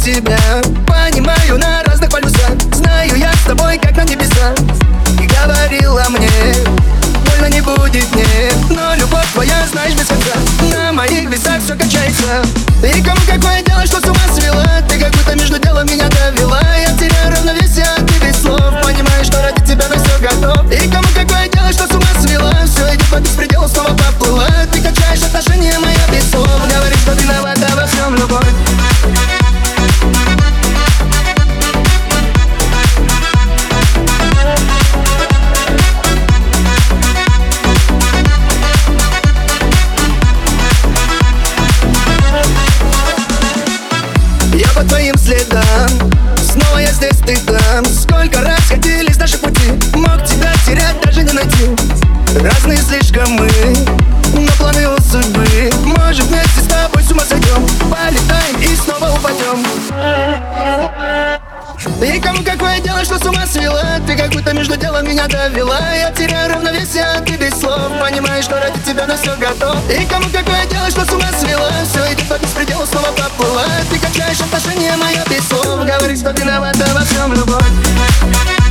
тебя понимаю на разных полюсах. Знаю я с тобой как на небесах. И говорила мне, больно не будет, нет. Но любовь твоя, знаешь, без конца. На моих весах все качается. И кому какое дело, что с ума свела? Ты как будто между делом меня довела. Я теряю равновесие, а ты без слов. Понимаешь, что ради тебя на все готов. И кому какое дело, что с ума свела? Все идет по беспределу, снова поплыла. Ты качаешь отношения моя без слов. Говоришь, что виновата во всем любовь. Я по твоим следам, снова я здесь, ты там. Сколько раз ходились наши пути, мог тебя терять, даже не найти. Разные слишком мы, но планы у судьбы. Может, вместе с тобой с ума сойдем, полетаем и снова упадем. И кому какое дело, что с ума свела? Ты как будто между делом меня довела. Я теряю равновесие, а ты без слов. Понимаешь, что ради тебя на все готов. И кому какое дело, что с ума свела? Все идет по беспределу, снова поплыла. Ты качаешь отношения моя без слов. Говоришь, что виновата во всем любовь.